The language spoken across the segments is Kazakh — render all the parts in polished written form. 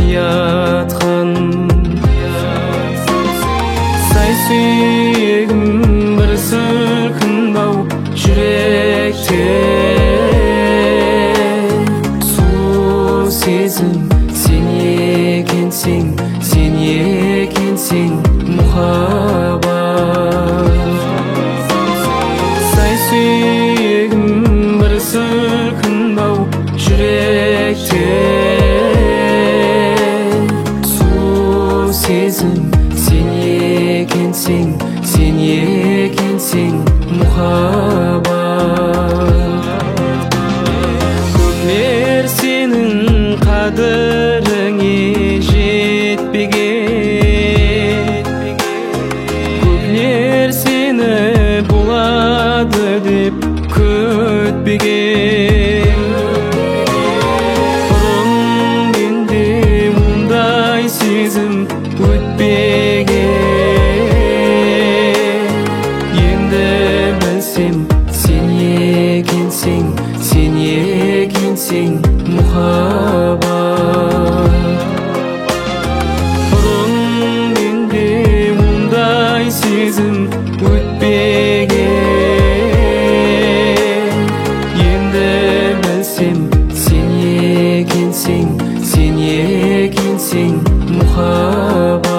жатқан сай сүйегім бір сілкінбау жүректе сұлу сезім сен екенсің мұхаббат сай сүйегім бір сілкінбау жүректе сұлу сезім сен екенсің мұхаббат көпler сенің қадіріңе жетпеген көпler сені болады деп күтпеген бұрын менде мұндай сезім өтпеген енді білсем сен екенсің мұхаббат бұрын менде мұндай сезім өтпеген енді білсем сен екенсің мұхаббат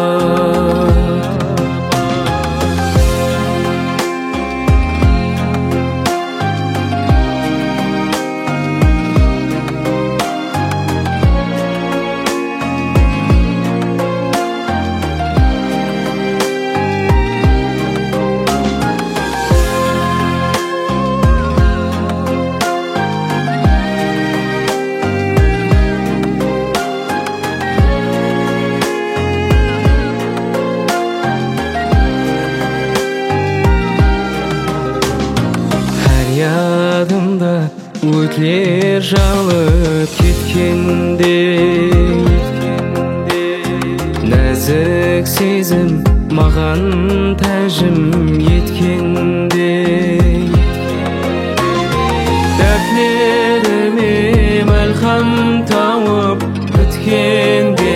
ядымда өтлер жалып кеткенде нәзік сезім маған тәжім еткенде дәртлеріме мәлхам тауып біткенде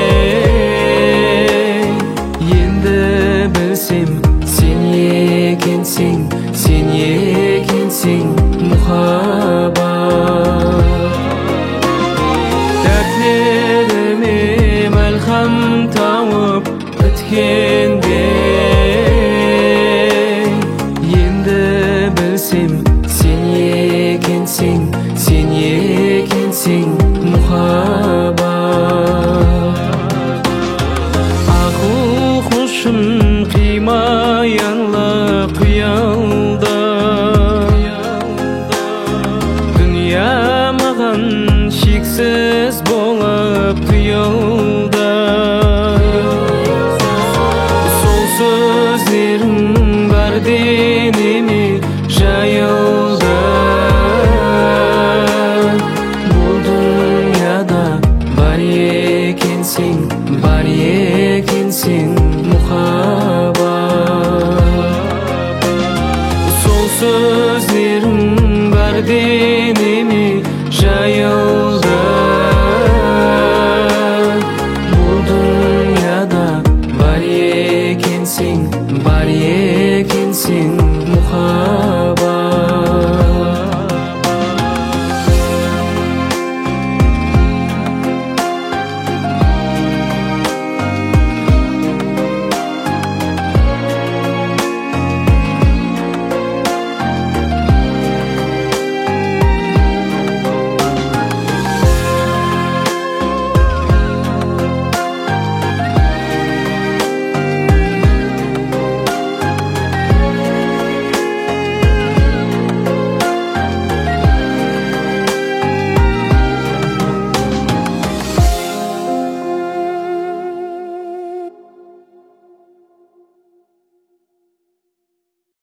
енді білсем сен екенсің мұхаббат дәртлеріме мәлхам тауып біткенде енді білсем сен екенсің мұхаббат ақыл құшым қимаянлы қиялда дүния маған шексіз болып құйылды